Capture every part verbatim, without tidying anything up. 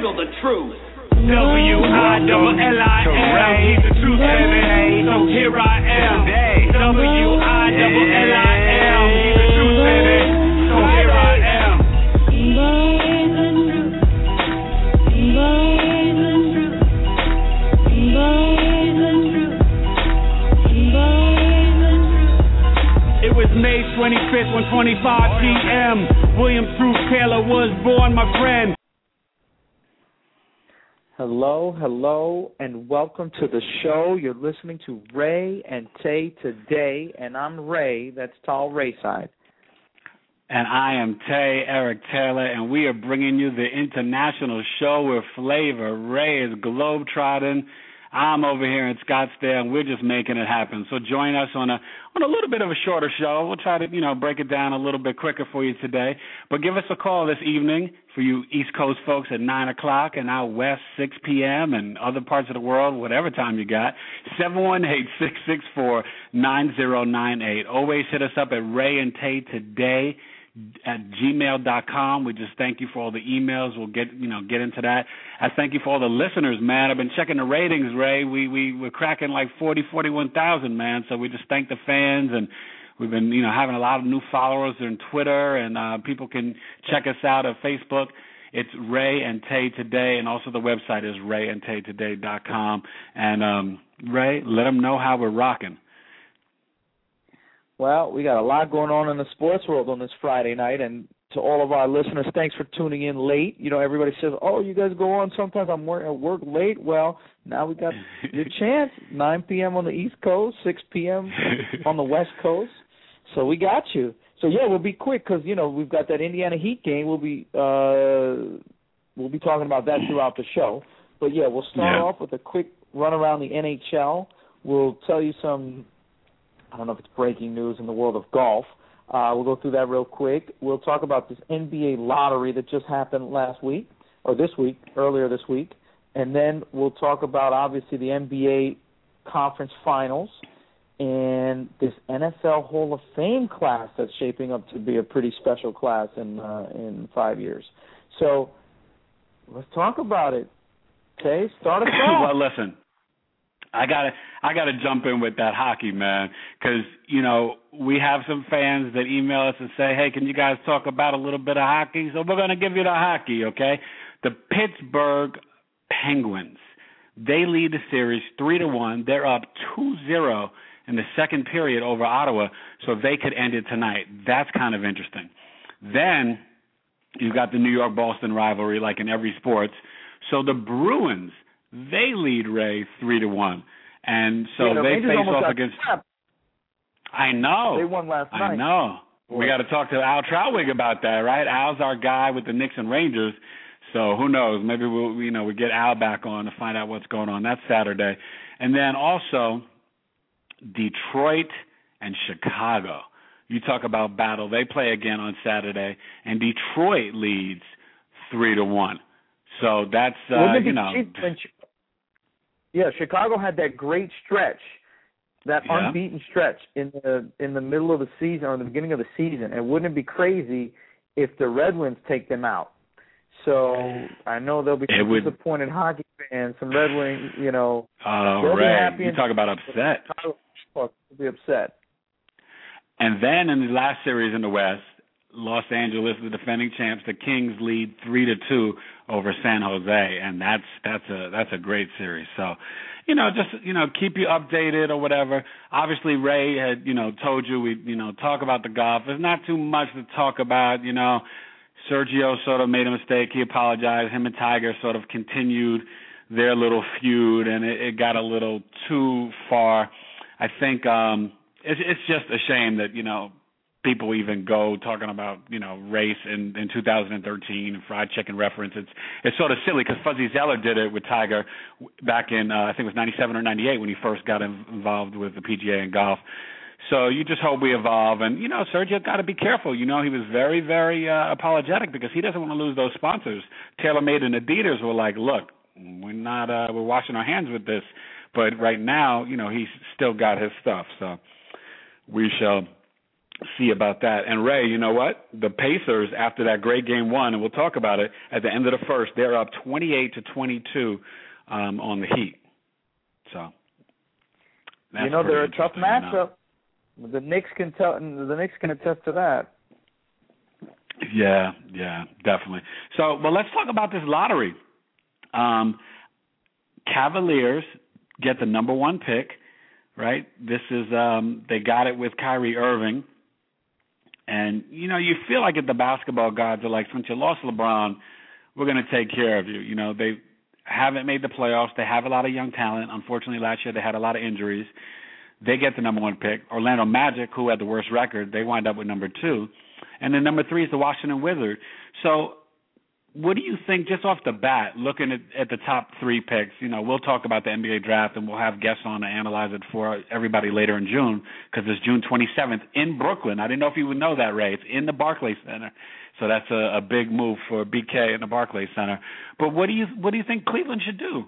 handle the truth. W I L L I M, he's the truth, baby. So here I am. W I L L I M, he's the truth, baby. So here I am. It was May twenty-fifth, one twenty-five p.m. William Truth Taylor was born, my friend. Hello, hello, and welcome to the show. You're listening to Ray and Tay Today, and I'm Ray, that's Tall Rayside. And I am Tay, Eric Taylor, and we are bringing you the international show with flavor. Ray is globetrotting. I'm over here in Scottsdale, and we're just making it happen. So join us on a on a little bit of a shorter show. We'll try to, you know, break it down a little bit quicker for you today. But give us a call this evening for you East Coast folks at nine o'clock and out west six p.m. and other parts of the world, whatever time you got, seven one eight, six six four, nine zero nine eight. Always hit us up at Ray and Tay Today at gmail dot com. We just thank you for all the emails. We'll get, you know, get into that. I thank you for all the listeners, man. I've been checking the ratings, Ray. We, we, we're cracking like forty, forty-one thousand, man. So we just thank the fans, and we've been, you know, having a lot of new followers on Twitter, and uh, people can check us out at Facebook. It's Ray and Tay Today, and also the website is ray and tay today dot com. And, um, Ray, let them know how we're rocking. Well, we got a lot going on in the sports world on this Friday night, and to all of our listeners, thanks for tuning in late. You know, everybody says, oh, you guys go on sometimes, I'm work, at work late. Well, now we got your chance, nine p.m. on the East Coast, six p.m. on the West Coast. So we got you. So, yeah, we'll be quick because, you know, we've got that Indiana Heat game. We'll be uh, we'll be talking about that throughout the show. But, yeah, we'll start yeah. off with a quick run around the N H L. We'll tell you some, I don't know if it's breaking news in the world of golf. Uh, we'll go through that real quick. We'll talk about this N B A lottery that just happened last week, or this week, earlier this week. And then we'll talk about, obviously, the N B A conference finals and this N F L Hall of Fame class that's shaping up to be a pretty special class in uh, in five years. So let's talk about it. Okay, start us off. Well, listen. I gotta, I gotta jump in with that hockey, man, because you know we have some fans that email us and say, "Hey, can you guys talk about a little bit of hockey?" So we're gonna give you the hockey, okay? The Pittsburgh Penguins, they lead the series three to one. They're up two zero in the second period over Ottawa, so they could end it tonight. That's kind of interesting. Then you've got the New York-Boston rivalry, like in every sports. So the Bruins, they lead, Ray, three to one, and so yeah, the they Rangers face off got against. snapped. I know. They won last night. I know. Boy. We got to talk to Al Trautwig about that, right? Al's our guy with the Knicks and Rangers, so who knows? Maybe we'll, you know, we get Al back on to find out what's going on. That's Saturday, and then also Detroit and Chicago. You talk about battle. They play again on Saturday, and Detroit leads three to one. So that's uh, you know. Yeah, Chicago had that great stretch, that yeah. unbeaten stretch in the in the middle of the season or in the beginning of the season. And wouldn't it be crazy if the Red Wings take them out? So I know there'll be some would, disappointed hockey fans, some Red Wings, you know. Oh, they'll Ray, be happy you talk about upset. They'll be upset. And then in the last series in the West, Los Angeles, the defending champs, the Kings lead three to two over San Jose, and that's that's a that's a great series. So, you know, just you know, keep you updated or whatever. Obviously, Ray had you know told you we you know talk about the golf. There's not too much to talk about. You know, Sergio sort of made a mistake. He apologized. Him and Tiger sort of continued their little feud, and it, it got a little too far. I think um, it's it's just a shame that you know. People even go talking about, you know, race in, in two thousand thirteen, fried chicken reference. It's it's sort of silly because Fuzzy Zeller did it with Tiger back in, uh, I think it was ninety-seven or ninety-eight when he first got involved with the P G A and golf. So you just hope we evolve. And, you know, Sergio got to be careful. You know, he was very, very uh, apologetic because he doesn't want to lose those sponsors. TaylorMade and Adidas were like, look, we're not, uh, we're washing our hands with this. But right now, you know, he's still got his stuff. So we shall see about that. And, Ray, you know what? The Pacers, after that great game one, and we'll talk about it, at the end of the first, they're up twenty-eight to twenty-two um, on the Heat. So, that's you know, they're a tough matchup. The Knicks can tell. The Knicks can attest to that. Yeah, yeah, definitely. So, well, let's talk about this lottery. Um, Cavaliers get the number one pick, right? This is um, they got it with Kyrie Irving, and you know, you feel like if the basketball gods are like, since you lost LeBron, we're going to take care of you. You know, they haven't made the playoffs. They have a lot of young talent. Unfortunately, last year they had a lot of injuries. They get the number one pick. Orlando Magic, who had the worst record, they wind up with number two. And then number three is the Washington Wizards. So what do you think, just off the bat, looking at, at the top three picks? You know, we'll talk about the N B A draft, and we'll have guests on to analyze it for everybody later in June, because it's June twenty-seventh in Brooklyn. I didn't know if you would know that, Ray. It's in the Barclays Center. So that's a, a big move for B K in the Barclays Center. But what do you what do you think Cleveland should do?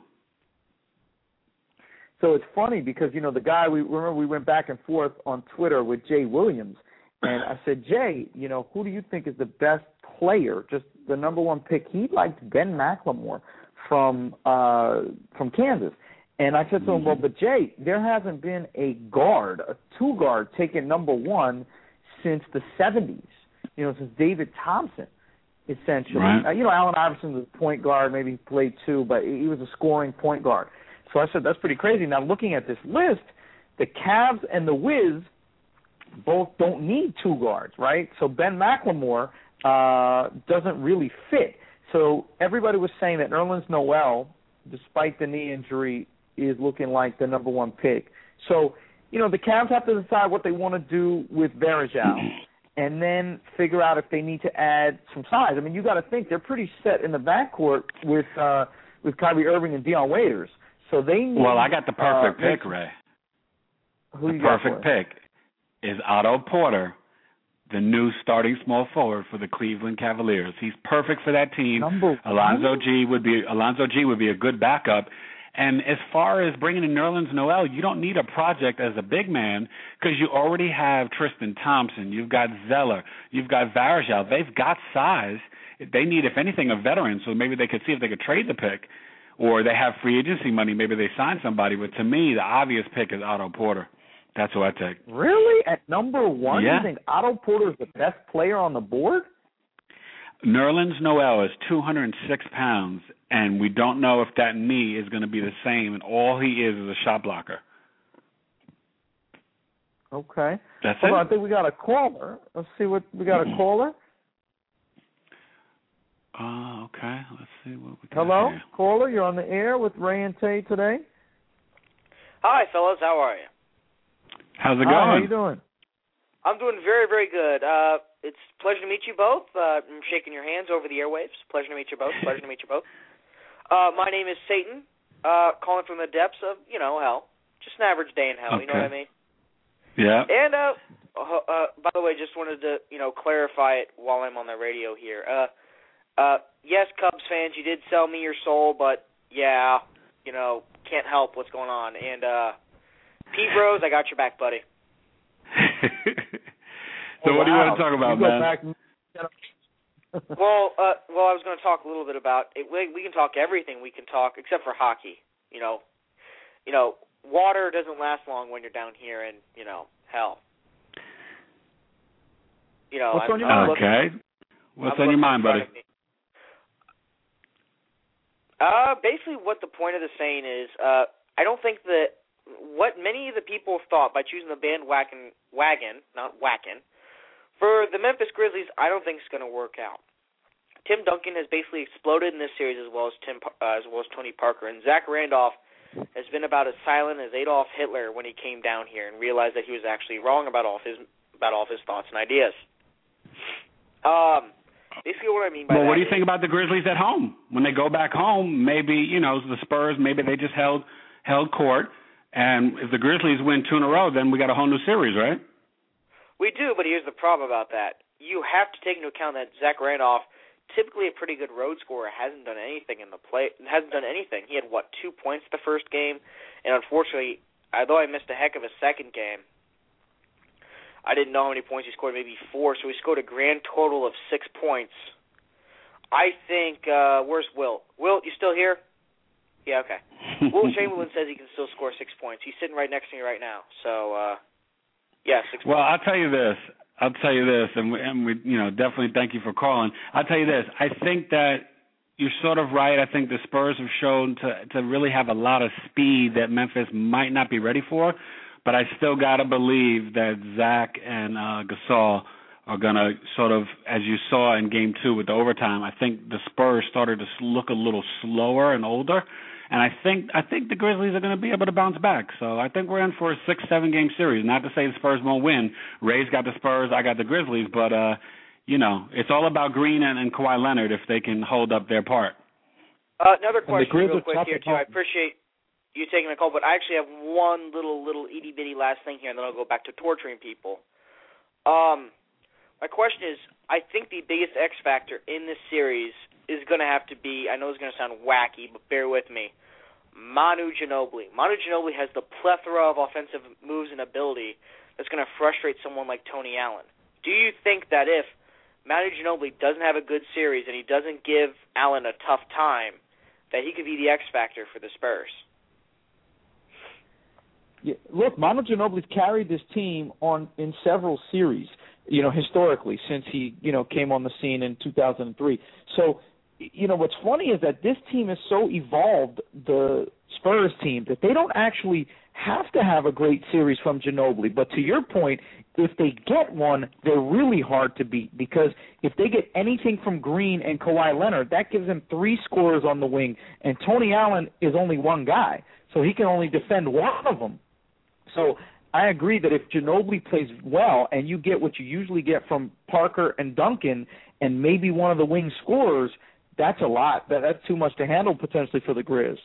So it's funny because, you know, the guy, we remember we went back and forth on Twitter with Jay Williams, and I said, Jay, you know, who do you think is the best player, just the number one pick? He liked Ben McLemore from uh, from Kansas. And I said to him, well, but Jay, there hasn't been a guard, a two-guard taken number one since the seventies, you know, since David Thompson, essentially. Right. Uh, you know, Allen Iverson was a point guard, maybe he played two, but he was a scoring point guard. So I said, that's pretty crazy. Now, looking at this list, the Cavs and the Wiz both don't need two guards, right? So Ben McLemore uh, doesn't really fit. So everybody was saying that Nerlens Noel, despite the knee injury, is looking like the number one pick. So, you know, the Cavs have to decide what they want to do with Varejao and then figure out if they need to add some size. I mean, you got to think they're pretty set in the backcourt with uh, with Kyrie Irving and Dion Waiters. So they need, well, I got the perfect uh, pick, Ray. Who the you perfect got for pick is Otto Porter, the new starting small forward for the Cleveland Cavaliers. He's perfect for that team. Number Alonzo one? G would be Alonzo G would be a good backup. And as far as bringing in Nerlens Noel, you don't need a project as a big man because you already have Tristan Thompson. You've got Zeller. You've got Varejao. They've got size. They need, if anything, a veteran, so maybe they could see if they could trade the pick. Or they have free agency money. Maybe they sign somebody. But to me, the obvious pick is Otto Porter. That's who I take. Really? At number one, yeah. You think Otto Porter is the best player on the board? Nerlens Noel is two hundred six pounds, and we don't know if that knee is going to be the same, and all he is is a shot blocker. Okay. That's Hold it. on, I think we got a caller. Let's see what we got. A caller. Oh, okay. Let's see what we got Hello, here. caller. You're on the air with Ray and Tay today. Hi, fellas. How are you? How's it Hi, going? how you doing? I'm doing very, very good. Uh, it's a pleasure to meet you both. Uh, I'm shaking your hands over the airwaves. Pleasure to meet you both. Pleasure to meet you both. Uh, my name is Satan, uh, calling from the depths of, you know, hell. Just an average day in hell, okay. you know what I mean? Yeah. And, uh, uh, uh, by the way, just wanted to, you know, clarify it while I'm on the radio here. Uh, uh, yes, Cubs fans, you did sell me your soul, but, yeah, you know, can't help what's going on. And, uh, Pete Rose, I got your back, buddy. So oh, what do you wow. want to talk about, you go man? Back... well, uh, well, I was going to talk a little bit about it. We, we can talk everything. We can talk except for hockey. You know, you know, water doesn't last long when you're down here in, you know, hell. You know, What's I'm, on your I'm mind? looking, Okay. What's I'm on your looking mind, in front buddy? of me. Uh, basically, what the point of the saying is, uh, I don't think that what many of the people thought by choosing the bandwagon, wagon, not whacking, for the Memphis Grizzlies, I don't think it's going to work out. Tim Duncan has basically exploded in this series as well as Tim, uh, as well as Tony Parker, and Zach Randolph has been about as silent as Adolf Hitler when he came down here and realized that he was actually wrong about all of his about all of his thoughts and ideas. Um, basically, what I mean by well, that what do you is, think about the Grizzlies at home? When they go back home, maybe, you know, the Spurs, maybe they just held held court, and if the Grizzlies win two in a row, then we got a whole new series, right? We do, but here's the problem about that. You have to take into account that Zach Randolph, typically a pretty good road scorer, hasn't done anything in the play. Hasn't done anything. He had what two points the first game, and unfortunately, although I missed a heck of a second game, I didn't know how many points he scored, maybe four, so he scored a grand total of six points. I think, uh, where's Wilt? Wilt, you still here? Yeah, okay. Wilt Chamberlain says he can still score six points. He's sitting right next to me right now. So, uh, yeah, six well, points. Well, I'll tell you this. I'll tell you this, and we, and we, you know, definitely thank you for calling. I'll tell you this. I think that you're sort of right. I think the Spurs have shown to to really have a lot of speed that Memphis might not be ready for. But I still got to believe that Zach and uh, Gasol are going to sort of, as you saw in game two with the overtime, I think the Spurs started to look a little slower and older. And I think I think the Grizzlies are going to be able to bounce back. So I think we're in for a six, seven-game series. Not to say the Spurs won't win. Ray's got the Spurs, I got the Grizzlies. But, uh, you know, it's all about Green and, and Kawhi Leonard if they can hold up their part. Uh, another question real quick here, too. I appreciate you taking the call, but I actually have one little, little itty-bitty last thing here, and then I'll go back to torturing people. Um, my question is, I think the biggest X factor in this series is going to have to be, I know it's going to sound wacky, but bear with me, Manu Ginobili. Manu Ginobili has the plethora of offensive moves and ability that's going to frustrate someone like Tony Allen. Do you think that if Manu Ginobili doesn't have a good series and he doesn't give Allen a tough time, that he could be the X factor for the Spurs? Yeah, look, Manu Ginobili's carried this team on in several series, you know, historically since he, you know, came on the scene in two thousand three. So, you know, what's funny is that this team is so evolved, the Spurs team, that they don't actually have to have a great series from Ginobili. But to your point, if they get one, they're really hard to beat because if they get anything from Green and Kawhi Leonard, that gives them three scorers on the wing, and Tony Allen is only one guy, so he can only defend one of them. So I agree that if Ginobili plays well and you get what you usually get from Parker and Duncan and maybe one of the wing scorers, that's a lot. That, that's too much to handle potentially for the Grizz.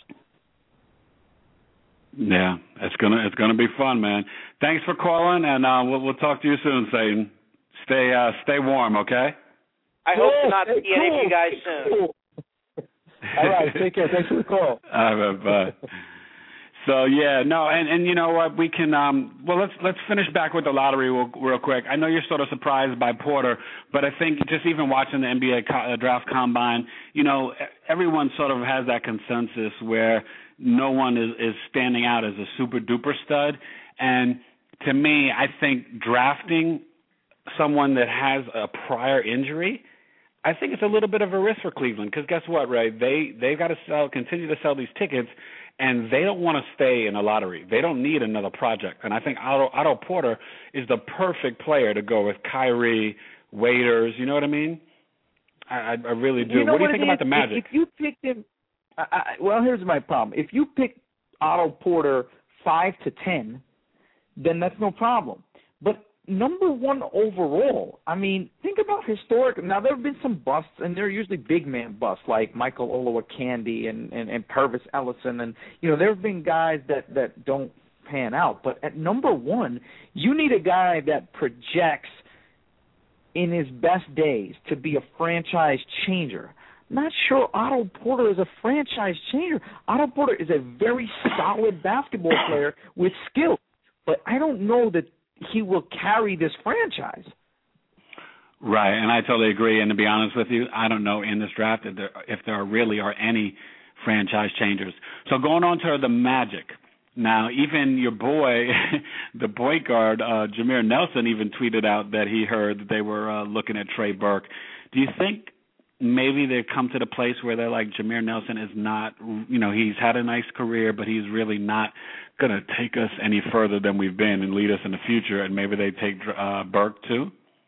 Yeah, it's gonna it's gonna be fun, man. Thanks for calling, and uh, we'll we'll talk to you soon, Satan. Stay uh, stay warm, okay? I cool. hope to not see cool. any of you guys soon. Cool. All right, take care. Thanks for the call. All right, bye. So yeah, no, and, and you know what? We can um, well let's let's finish back with the lottery real, real quick. I know you're sort of surprised by Porter, but I think just even watching the N B A co- uh, draft combine, you know, everyone sort of has that consensus where no one is, is standing out as a super duper stud. And to me, I think drafting someone that has a prior injury, I think it's a little bit of a risk for Cleveland because guess what, Ray? They they've got to sell, continue to sell these tickets. And they don't want to stay in a lottery. They don't need another project. And I think Otto, Otto Porter is the perfect player to go with Kyrie, Waiters. You know what I mean? I, I really do. You know what do what you think is? about the Magic? If, if you picked him, I, I, well, here's my problem. If you pick Otto Porter five to ten, then that's no problem. But number one overall, I mean, think about historic. Now, there have been some busts, and they're usually big man busts, like Michael Olowokandi and, and, and Pervis Ellison. And, you know, there have been guys that, that don't pan out. But at number one, you need a guy that projects in his best days to be a franchise changer. Not sure Otto Porter is a franchise changer. Otto Porter is a very solid basketball player with skill. But I don't know that he will carry this franchise. Right, and I totally agree. And to be honest with you, I don't know in this draft if there, if there really are any franchise changers. So going on to the Magic. Now, even your boy, the point guard, uh, Jameer Nelson, even tweeted out that he heard that they were uh, looking at Trey Burke. Do you think maybe they've come to the place where they're like, Jameer Nelson is not, you know, he's had a nice career, but he's really not going to take us any further than we've been and lead us in the future, and maybe they take uh, Burke too?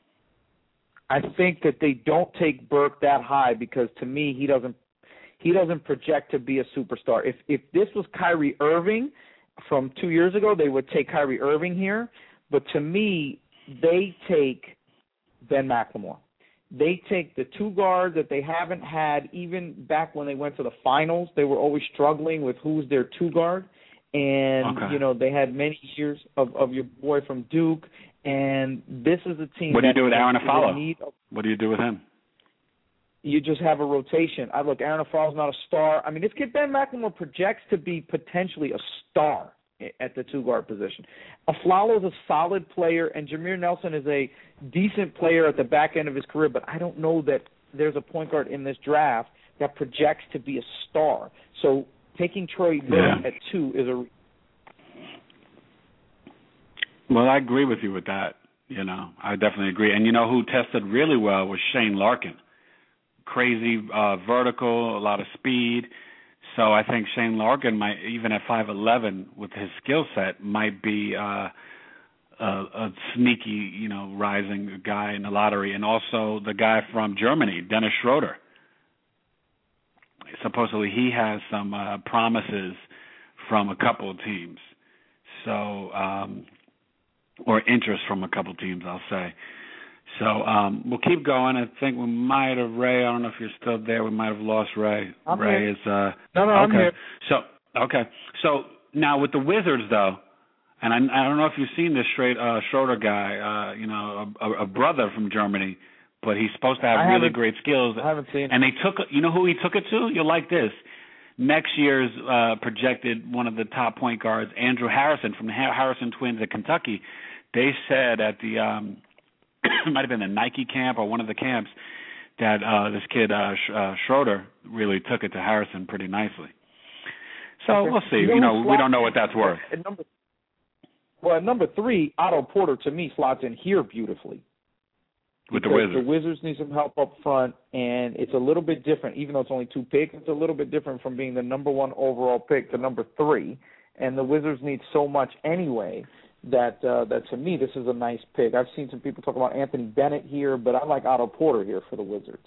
I think that they don't take Burke that high because to me he doesn't he doesn't project to be a superstar. If if this was Kyrie Irving from two years ago, they would take Kyrie Irving here. But to me, they take Ben McLemore. They take the two guards that they haven't had even back when they went to the finals. They were always struggling with who's their two guard. And, okay. you know, they had many years of, of your boy from Duke. And this is a team. What do you that do with Aaron Afalo? Need, what do you do with him? You just have a rotation. I look, Aaron Afalo's not a star. I mean, this kid Ben McLemore projects to be potentially a star at the two-guard position. Aflalo is a solid player, and Jameer Nelson is a decent player at the back end of his career, but I don't know that there's a point guard in this draft that projects to be a star. So taking Troy Burke yeah. at two is a Well, I agree with you with that. You know, I definitely agree. And you know who tested really well was Shane Larkin. Crazy uh, vertical, a lot of speed. So I think Shane Larkin might, even at five eleven with his skill set, might be uh, a, a sneaky, you know, rising guy in the lottery. And also the guy from Germany, Dennis Schroeder. Supposedly he has some uh, promises from a couple of teams. So, um, or interest from a couple teams, I'll say. So um, we'll keep going. I think we might have Ray. I don't know if you're still there. We might have lost Ray. I'm Ray here. is uh, no, no, okay. I'm here. So okay. So now with the Wizards, though, and I, I don't know if you've seen this straight uh, Schroeder guy. Uh, you know, a, a brother from Germany, but he's supposed to have I really great skills. I haven't seen. And they took. You know who he took it to? You'll like this. Next year's uh, projected one of the top point guards, Andrew Harrison from the Harrison Twins at Kentucky. They said at the um, it might have been the Nike camp or one of the camps that uh, this kid uh, Sh- uh, Schroeder really took it to Harrison pretty nicely. So okay. we'll see. You know, you know we don't know in, what that's worth. At number, well, at number three, Otto Porter to me slots in here beautifully. With the Because Wizards. The Wizards need some help up front, and it's a little bit different. Even though it's only two picks, it's a little bit different from being the number one overall pick to number three. And the Wizards need so much anyway that uh, that to me this is a nice pick. I've seen some people talk about Anthony Bennett here, but I like Otto Porter here for the Wizards.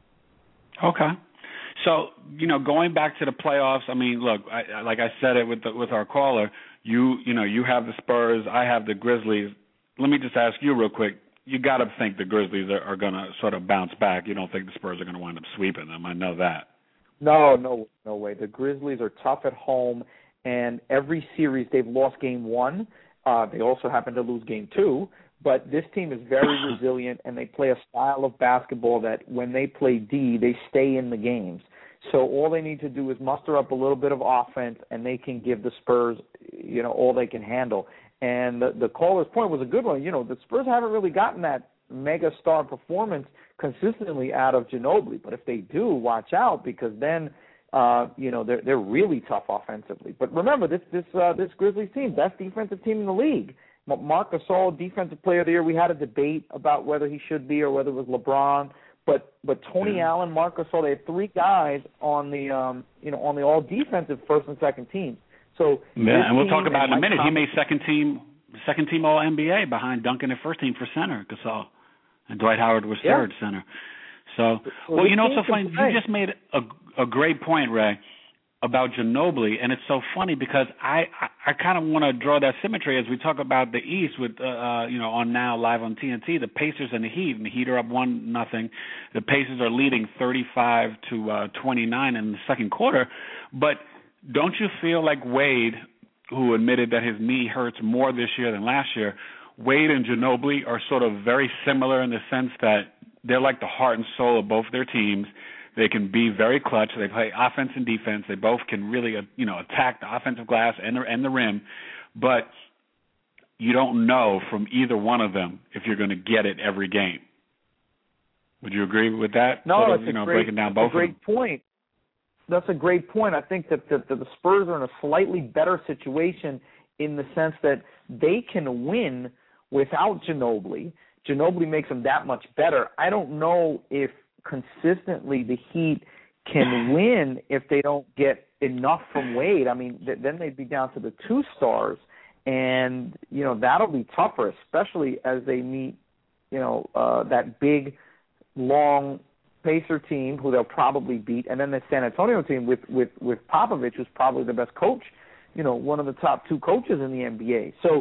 Okay. So, you know, going back to the playoffs, I mean, look, I, like I said it with the, with our caller, you you know, you have the Spurs, I have the Grizzlies. Let me just ask you real quick. You got to think the Grizzlies are, are going to sort of bounce back. You don't think the Spurs are going to wind up sweeping them. I know that. No, no, no way. The Grizzlies are tough at home, and every series they've lost game one. Uh, they also happen to lose game two. But this team is very resilient, and they play a style of basketball that when they play D, they stay in the games. So all they need to do is muster up a little bit of offense, and they can give the Spurs, you know, all they can handle. And the, the caller's point was a good one. You know, the Spurs haven't really gotten that mega star performance consistently out of Ginobili. But if they do, watch out, because then, uh, you know, they're they're really tough offensively. But remember, this this uh, this Grizzlies team, best defensive team in the league. Marc Gasol, Defensive Player of the Year. We had a debate about whether he should be or whether it was LeBron. But but Tony yeah. Allen, Marc Gasol, they had three guys on the um, you know on the all defensive first and second teams. So yeah, and we'll talk about it in a minute. Thomas, he made second team, second team All N B A behind Duncan at first team for center, Gasol, and Dwight Howard was yeah. third center. So, well, well, you know, it's so funny. You just made a, a great point, Ray, about Ginobili, and it's so funny because I I, I kind of want to draw that symmetry as we talk about the East with uh, uh, you know on now live on T N T, the Pacers and the Heat, and the Heat are up one nothing. The Pacers are leading thirty-five to uh, twenty-nine in the second quarter, but don't you feel like Wade, who admitted that his knee hurts more this year than last year, Wade and Ginobili are sort of very similar in the sense that they're like the heart and soul of both their teams. They can be very clutch. They play offense and defense. They both can really, uh, you know, attack the offensive glass and the, and the rim. But you don't know from either one of them if you're going to get it every game. Would you agree with that? No, sort of, that's you know, a great, breaking down that's both a great of them. point. That's a great point. I think that the, the, the Spurs are in a slightly better situation in the sense that they can win without Ginobili. Ginobili makes them that much better. I don't know if consistently the Heat can win if they don't get enough from Wade. I mean, th- then they'd be down to the two stars, and, you know, that'll be tougher, especially as they meet, you know, uh, that big, long Pacer team who they'll probably beat, and then the San Antonio team with, with, with Popovich, who's probably the best coach, you know, one of the top two coaches in the N B A. So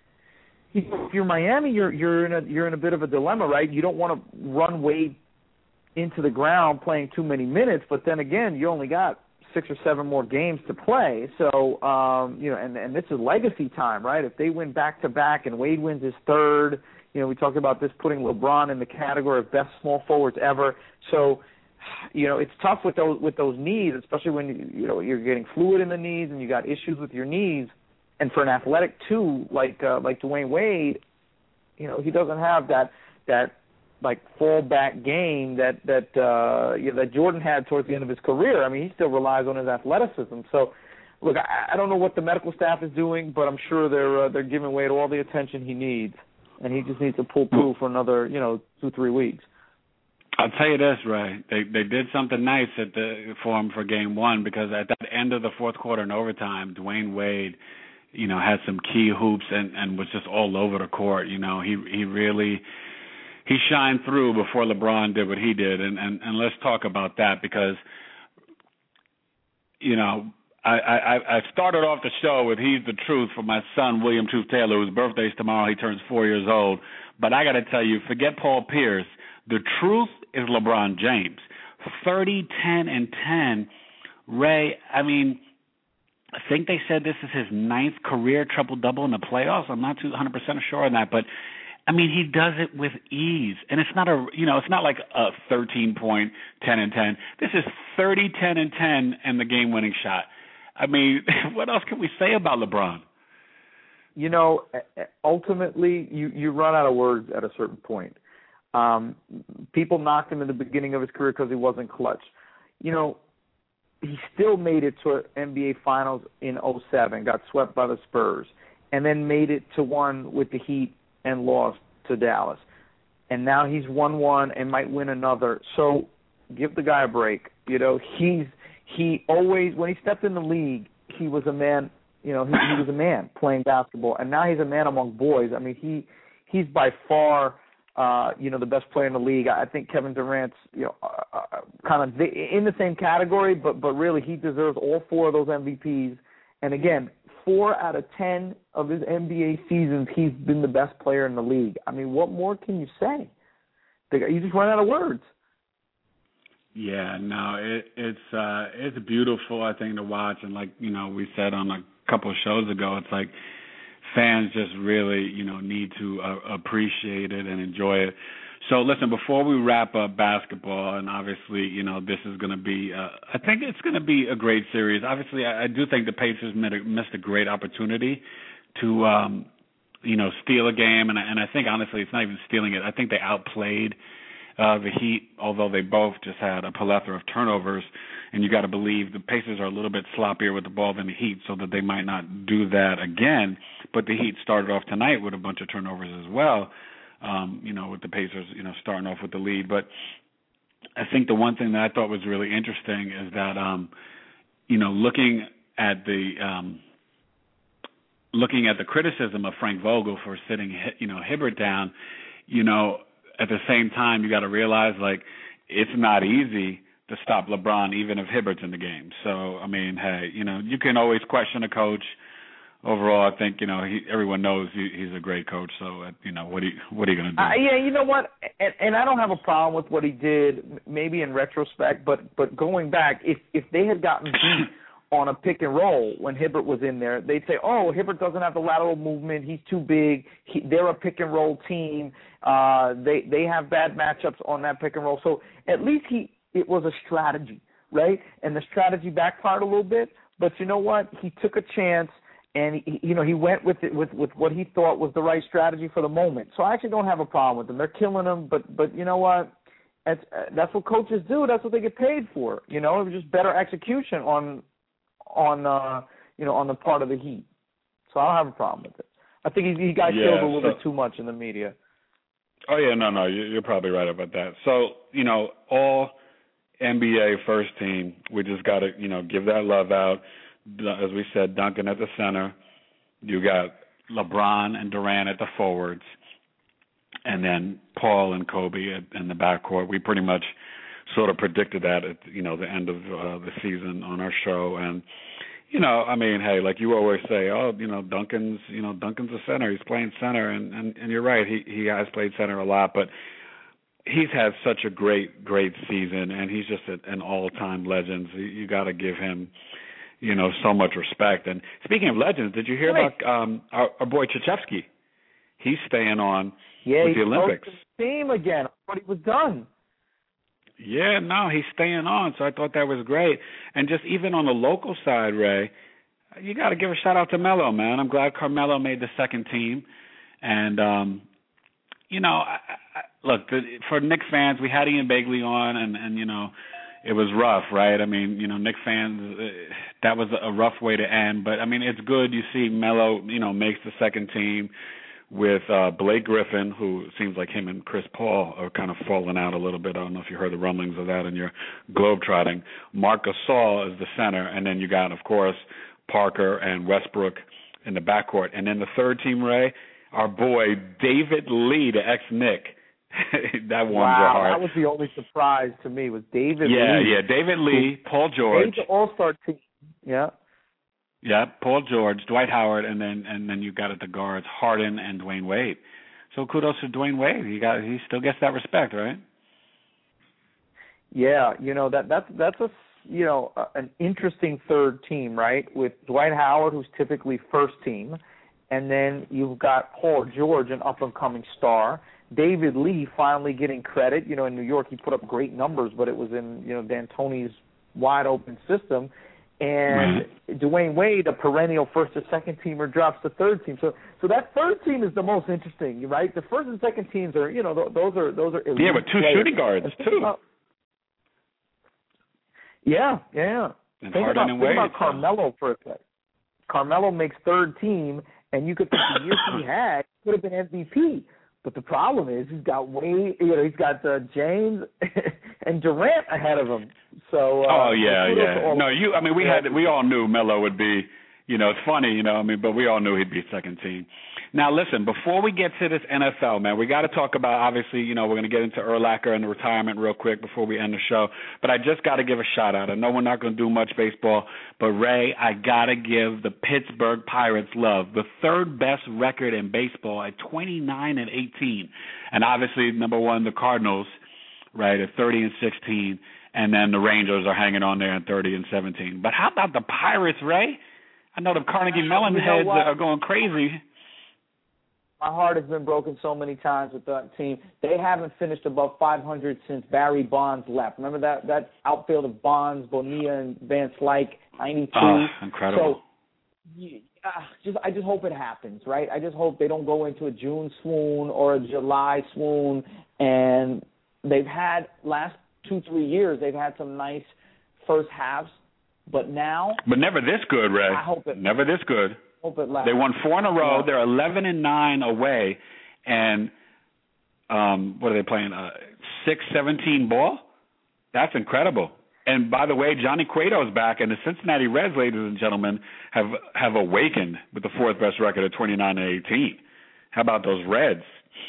if you're Miami, you're you're in a you're in a bit of a dilemma, right? You don't want to run Wade into the ground playing too many minutes, but then again, you only got six or seven more games to play. So um, you know, and and this is legacy time, right? If they win back to back and Wade wins his third. You know, we talked about this putting LeBron in the category of best small forwards ever. So, you know, it's tough with those with those knees, especially when you, you know you're getting fluid in the knees and you got issues with your knees. and for an athletic too, like uh, like Dwayne Wade, you know, he doesn't have that that like fallback game that that uh, you know, that Jordan had towards the end of his career. I mean, he still relies on his athleticism. So, look, I, I don't know what the medical staff is doing, but I'm sure they're uh, they're giving Wade all the attention he needs, and he just needs to pull through for another, you know, two three weeks. I'll tell you this, Ray. They they did something nice at the for him for game one, because at the end of the fourth quarter in overtime, Dwayne Wade, you know, had some key hoops and, and was just all over the court. You know, he he really he shined through before LeBron did what he did, and and, and let's talk about that, because, you know, I, I I started off the show with "He's the Truth" for my son William Truth Taylor, whose birthday's tomorrow. He turns four years old. But I got to tell you, forget Paul Pierce. The truth is LeBron James. thirty, ten, and ten. Ray, I mean, I think they said this is his ninth career triple-double in the playoffs. I'm not too one hundred percent sure on that, but I mean, he does it with ease. And it's not a, you know, it's not like a thirteen point, ten and ten. This is thirty, ten, and ten and the game-winning shot. I mean, what else can we say about LeBron? You know, ultimately, you, you run out of words at a certain point. Um, people knocked him in the beginning of his career because he wasn't clutch. You know, he still made it to N B A Finals in oh seven, got swept by the Spurs, and then made it to one with the Heat and lost to Dallas. And now he's won one and might win another. So give the guy a break. You know, he's he always, when he stepped in the league, he was a man. You know, he, he was a man playing basketball, and now he's a man among boys. I mean, he he's by far. Uh, you know, the best player in the league. I think Kevin Durant's, you know, uh, uh, kind of the, in the same category, but but really he deserves all four of those M V Ps. And again, four out of ten of his N B A seasons, he's been the best player in the league. I mean, what more can you say? You just run out of words. Yeah, no, it, it's uh, it's beautiful, I think, to watch. And like, you know, we said on a couple of shows ago, it's like, fans just really, you know, need to uh, appreciate it and enjoy it. So, listen, before we wrap up basketball, and obviously, you know, this is going to be, uh, I think it's going to be a great series. Obviously, I, I do think the Pacers missed a great opportunity to, um, you know, steal a game. And, and I think, honestly, it's not even stealing it. I think they outplayed uh, the Heat, although they both just had a plethora of turnovers. And you got to believe the Pacers are a little bit sloppier with the ball than the Heat, so that they might not do that again. But the Heat started off tonight with a bunch of turnovers as well, um, you know, with the Pacers, you know, starting off with the lead. But I think the one thing that I thought was really interesting is that, um, you know, looking at the um, looking at the criticism of Frank Vogel for sitting, you know, Hibbert down, you know, at the same time you got to realize, like, it's not easy to stop LeBron, even if Hibbert's in the game. So, I mean, hey, you know, you can always question a coach. Overall, I think, you know, he, everyone knows he, he's a great coach. So, uh, you know, what are you, what are you going to do? Uh, yeah, you know what? And, and I don't have a problem with what he did, maybe in retrospect, but but going back, if if they had gotten beat on a pick and roll when Hibbert was in there, they'd say, oh, Hibbert doesn't have the lateral movement. He's too big. He, they're a pick and roll team. Uh, they they have bad matchups on that pick and roll. So at least he. It was a strategy, right? And the strategy backfired a little bit, but you know what? He took a chance, and he, you know, he went with it with, with what he thought was the right strategy for the moment. So I actually don't have a problem with them. They're killing him, but but you know what? That's that's what coaches do. That's what they get paid for. You know, it was just better execution on on uh, you know on the part of the Heat. So I don't have a problem with it. I think he, he got yeah, killed a little so- bit too much in the media. Oh yeah, no, no, you're probably right about that. So, you know, all N B A first team, we just got to, you know, give that love out. As we said, Duncan at the center. You got LeBron and Durant at the forwards. And then Paul and Kobe at, in the backcourt. We pretty much sort of predicted that at, you know, the end of uh, the season on our show. And, you know, I mean, hey, like you always say, oh, you know, Duncan's, you know, Duncan's a center. He's playing center. And, and, and you're right. He, he has played center a lot. But he's had such a great, great season, and he's just a, an all-time legend. So you, you got to give him, you know, so much respect. And speaking of legends, did you hear Wait. about um, our, our boy Krzyzewski? He's staying on yeah, with the Olympics. Yeah, he's team again. I thought he was done. Yeah, no, he's staying on. So I thought that was great. And just even on the local side, Ray, you got to give a shout out to Melo, man. I'm glad Carmelo made the second team. And, um, you know, I, I, look, the, for Knicks fans, we had Ian Begley on, and, and, you know, it was rough, right? I mean, you know, Knicks fans, uh, that was a rough way to end. But, I mean, it's good you see Melo, you know, makes the second team with uh, Blake Griffin, who seems like him and Chris Paul are kind of falling out a little bit. I don't know if you heard the rumblings of that in your globetrotting. Marc Gasol is the center, and then you got, of course, Parker and Westbrook in the backcourt. And then the third team, Ray, our boy David Lee, the ex-Knick. That warms wow, your heart. That was the only surprise to me was David yeah, Lee. Yeah, yeah, David Lee, Paul George. Made the All-Star team. Yeah. Yeah, Paul George, Dwight Howard, and then and then you got at the guards Harden and Dwayne Wade. So kudos to Dwayne Wade. He got he still gets that respect, right? Yeah, you know that that's that's a you know a, an interesting third team, right? With Dwight Howard, who's typically first team, and then you've got Paul George, an up and coming star. David Lee finally getting credit. You know, in New York he put up great numbers, but it was in you know D'Antoni's wide open system. And mm-hmm. Dwayne Wade, a perennial first or second teamer, drops the third team. So, so that third team is the most interesting, right? The first and second teams are, you know, th- those are those are elite yeah, but two players. shooting guards too. About, yeah, yeah. And think Harden about, and think Wade. about Carmelo for a second. Carmelo makes third team, and you could think the years he had could have been M V P. But the problem is he's got Wade, you know, he's got uh, James and Durant ahead of him. So uh, oh yeah, yeah. No, you. I mean, we had we all knew Melo would be. You know, it's funny, you know. I mean, but we all knew he'd be second team. Now, listen. Before we get to this N F L, man, we got to talk about. Obviously, you know, we're going to get into Urlacher and the retirement real quick before we end the show. But I just got to give a shout out. I know we're not going to do much baseball, but Ray, I got to give the Pittsburgh Pirates love. The third best record in baseball at twenty-nine and eighteen, and obviously number one, the Cardinals, right, at thirty and sixteen. And then the Rangers are hanging on there at thirty and seventeen. But how about the Pirates, Ray? I know the Carnegie Mellon you know heads what? are going crazy. My heart has been broken so many times with that team. They haven't finished above five hundred since Barry Bonds left. Remember that that outfield of Bonds, Bonilla, and Van Slyke, ninety-two? Oh, incredible. So, yeah, just I just hope it happens, right? I just hope they don't go into a June swoon or a July swoon. And they've had last two, three years, they've had some nice first halves. But now, but never this good, Ray. I hope it never this good. Hope it lasts. They won four in a row. Yeah. They're eleven and nine away, and um, what are they playing? Uh, six seventeen ball. That's incredible. And by the way, Johnny Cueto's back, and the Cincinnati Reds, ladies and gentlemen, have have awakened with the fourth best record at twenty-nine and eighteen. How about those Reds?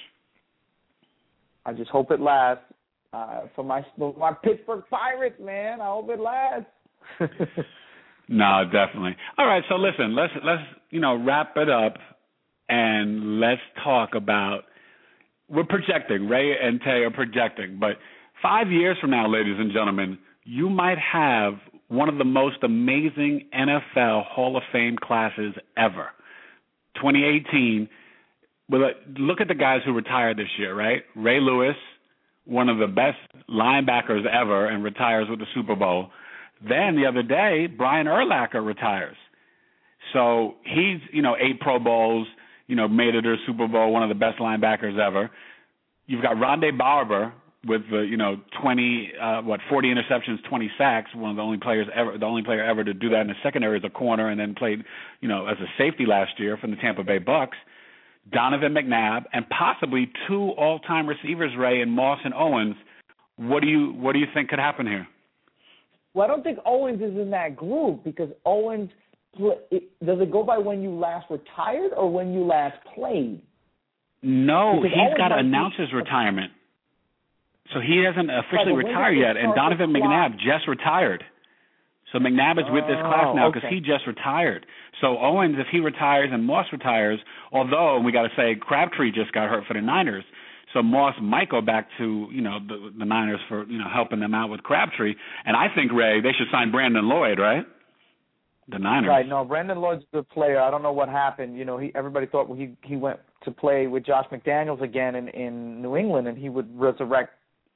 I just hope it lasts uh, for my for my Pittsburgh Pirates, man. I hope it lasts. No, definitely. All right, so listen, let's let's you know wrap it up, and let's talk about. We're projecting. Ray and Tay are projecting, but five years from now, ladies and gentlemen, you might have one of the most amazing N F L Hall of Fame classes ever. twenty eighteen. Well, look at the guys who retired this year, right? Ray Lewis, one of the best linebackers ever, and retires with the Super Bowl. Then the other day, Brian Urlacher retires. So he's, you know, eight Pro Bowls, you know, made it to a Super Bowl, one of the best linebackers ever. You've got Rondé Barber with the, you know, twenty, uh, what, forty interceptions, twenty sacks, one of the only players ever, the only player ever to do that in the secondary as a corner, and then played, you know, as a safety last year from the Tampa Bay Bucks. Donovan McNabb, and possibly two all-time receivers, Ray, and Moss and Owens. What do you what do you think could happen here? Well, I don't think Owens is in that group because Owens, it, does it go by when you last retired or when you last played? No, because he's Owens got to might announce be, his retirement. So he hasn't officially right, retired yet, and Donovan McNabb just retired. So McNabb is with this class now because okay. he just retired. So Owens, if he retires and Moss retires, although we got to say Crabtree just got hurt for the Niners, so Moss might go back to, you know, the, the Niners for, you know, helping them out with Crabtree. And I think, Ray, they should sign Brandon Lloyd, right? The Niners. Right. No, Brandon Lloyd's a good player. I don't know what happened. You know, he everybody thought he he went to play with Josh McDaniels again in, in New England, and he would resurrect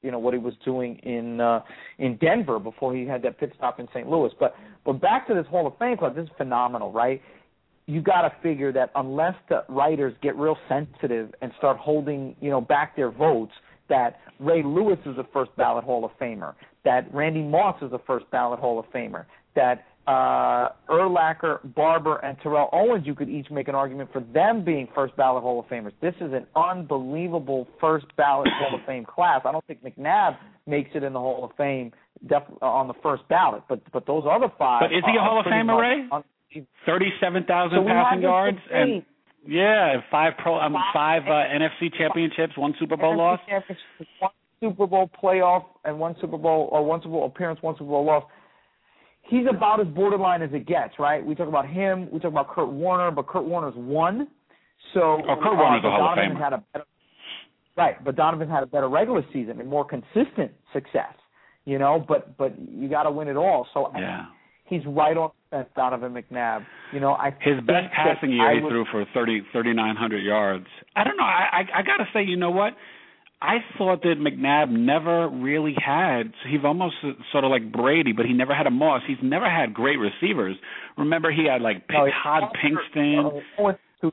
you know, what he was doing in uh, in Denver before he had that pit stop in Saint Louis. But but back to this Hall of Fame club, this is phenomenal, right? You got to figure that unless the writers get real sensitive and start holding, you know, back their votes, that Ray Lewis is a first ballot Hall of Famer, that Randy Moss is a first ballot Hall of Famer, that uh, Urlacher, Barber, and Terrell Owens, you could each make an argument for them being first ballot Hall of Famers. This is an unbelievable first ballot Hall of Fame class. I don't think McNabb makes it in the Hall of Fame def- on the first ballot, but but those other five. But is he a Hall of Famer, Ray? Un- Thirty-seven thousand so passing yards and yeah, five pro, um, five uh, N F C championships, one Super Bowl loss, one Super Bowl playoff, and one Super Bowl or one Super Bowl appearance, one Super Bowl loss. He's about as borderline as it gets, right? We talk about him, we talk about Kurt Warner, but Kurt Warner's one. So oh, Kurt Warner's uh, a Hall of Famer. Had a better, right, but Donovan had a better regular season and more consistent success, you know. But but you got to win it all. So yeah. I, he's right on the fence, Donovan McNabb. You know, I his best passing year I he would, threw for thirty, thirty-nine hundred yards. I don't know. I I, I got to say, you know what? I thought that McNabb never really had, he's almost sort of like Brady, but he never had a Moss. He's never had great receivers. Remember, he had like no, Todd Pinkston. Uh,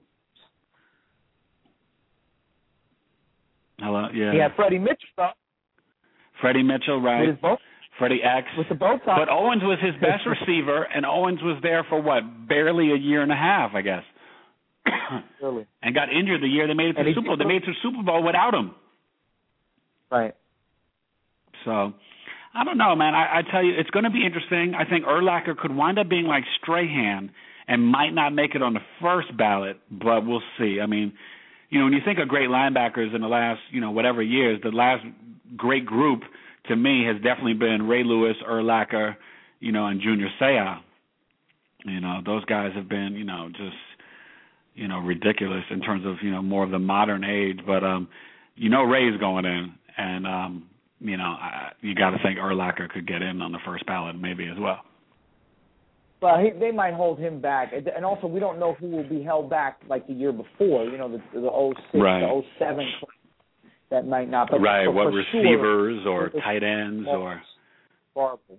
Hello, yeah. He had Freddie Mitchell. Freddie Mitchell, right. With his both, Freddie X. With the both sides. But Owens was his best receiver, and Owens was there for what, barely a year and a half, I guess. Really? And got injured the year they made it to the Super Bowl. They made it to the Super Bowl without him. Right. So, I don't know, man. I, I tell you, it's going to be interesting. I think Urlacher could wind up being like Strahan and might not make it on the first ballot, but we'll see. I mean, you know, when you think of great linebackers in the last, you know, whatever years, the last great group to me has definitely been Ray Lewis, Urlacher, you know, and Junior Seau. You know, those guys have been, you know, just, you know, ridiculous in terms of, you know, more of the modern age. But, um, you know, Ray's going in. And, um, you know, I, you got to think Urlacher could get in on the first ballot maybe as well. Well, he, they might hold him back. And also, we don't know who will be held back like the year before, you know, the, the oh six, right. the oh seven. That might not. But right, but what receivers sure, or tight ends or. Horrible.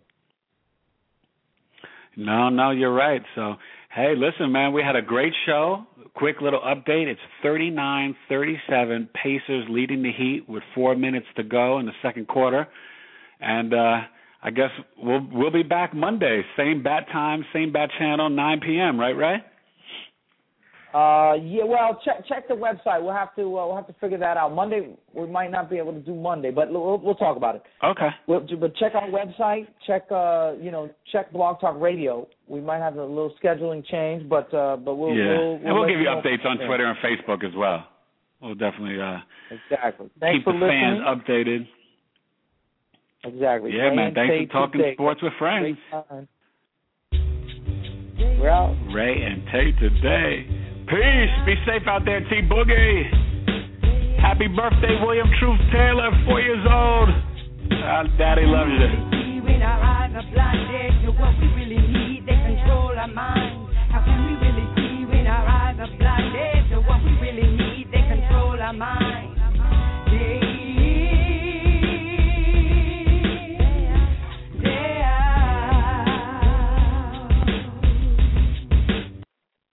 No, no, you're right. So, hey, listen, man, we had a great show. Quick little update. It's thirty-nine thirty-seven, Pacers leading the Heat with four minutes to go in the second quarter. And uh, I guess we'll we'll be back Monday. Same bat time, same bat channel, nine p.m., right, Ray? Uh, yeah, well, check check the website. We'll have to uh, we'll have to figure that out. Monday, we might not be able to do Monday, but we'll, we'll talk about it. Okay. We'll, but check our website. Check uh, you know, check Blog Talk Radio. We might have a little scheduling change, but uh, but we'll yeah, we'll, we'll and we'll give you know updates on Twitter and Facebook as well. We'll definitely uh, exactly. Thanks keep for the listening. fans updated. Exactly. Yeah, Ray man. Thanks Tate for talking today. sports with friends. We're out. Ray and Tate today. Peace. Be safe out there, T Boogie. Happy birthday, William Truth Taylor, four years old. Uh, Daddy loves you.